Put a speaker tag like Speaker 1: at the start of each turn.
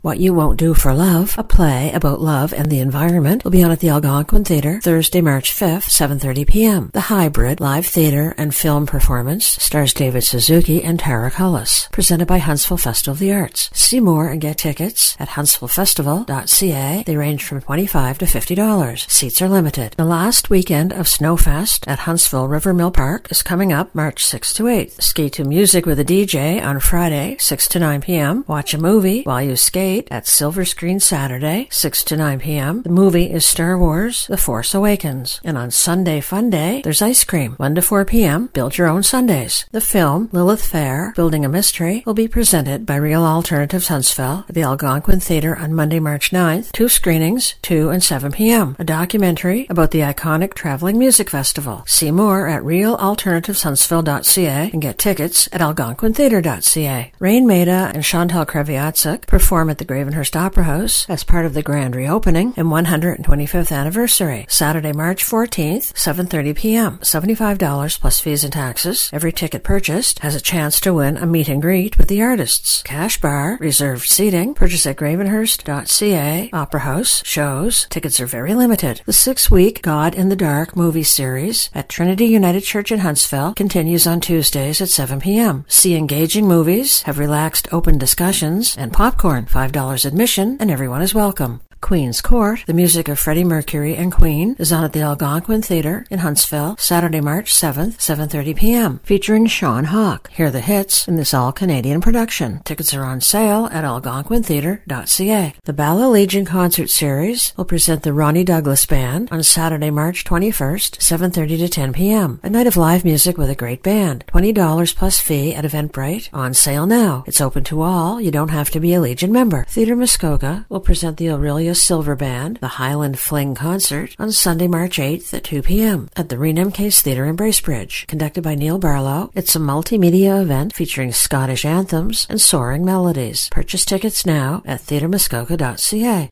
Speaker 1: What You Won't Do for Love, a play about love and the environment, will be on at the Algonquin Theatre Thursday, March 5th, 7:30 p.m. The hybrid live theatre and film performance stars David Suzuki and Tara Cullis, presented by Huntsville Festival of the Arts. See more and get tickets at huntsvillefestival.ca. They range from $25 to $50. Seats are limited. The last weekend of Snowfest at Huntsville River Mill Park is coming up March 6th to 8th. Ski to music with a DJ on Friday, 6 to 9 p.m. Watch a movie while you skate at Silver Screen Saturday, 6 to 9 p.m. The movie is Star Wars: The Force Awakens. And on Sunday Fun Day, there's ice cream, 1 to 4 p.m. Build your own sundaes. The film, Lilith Fair, Building a Mystery, will be presented by Real Alternatives Huntsville at the Algonquin Theatre on Monday, March 9th. 2 screenings, 2 and 7 p.m. A documentary about the iconic Traveling Music Festival. See more at realalternativeshuntsville.ca and get tickets at algonquintheatre.ca. Rain Maida and Chantal Kreviatsuk perform at the Gravenhurst Opera House as part of the grand reopening and 125th anniversary. Saturday, March 14th, 7:30 p.m. $75 plus fees and taxes. Every ticket purchased has a chance to win a meet and greet with the artists. Cash bar, reserved seating, purchase at gravenhurst.ca. Opera House, shows. Tickets are very limited. The 6-week God in the Dark movie series at Trinity United Church in Huntsville continues on Tuesdays at 7 p.m. See engaging movies, have relaxed open discussions, and popcorn. $5 admission, and everyone is welcome. Queen's Court, the music of Freddie Mercury and Queen, is on at the Algonquin Theatre in Huntsville, Saturday, March 7th, 7:30 p.m., featuring Sean Hawke. Hear the hits in this all-Canadian production. Tickets are on sale at algonquintheatre.ca. The Bala Legion Concert Series will present the Ronnie Douglas Band on Saturday, March 21st, 7:30 to 10 p.m., a night of live music with a great band. $20 plus fee at Eventbrite, on sale now. It's open to all. You don't have to be a Legion member. Theatre Muskoka will present the Aurelia Silver Band, the Highland Fling Concert, on Sunday, March 8th at 2 p.m. at the Renam Case Theatre in Bracebridge. Conducted by Neil Barlow, it's a multimedia event featuring Scottish anthems and soaring melodies. Purchase tickets now at theatremuskoka.ca.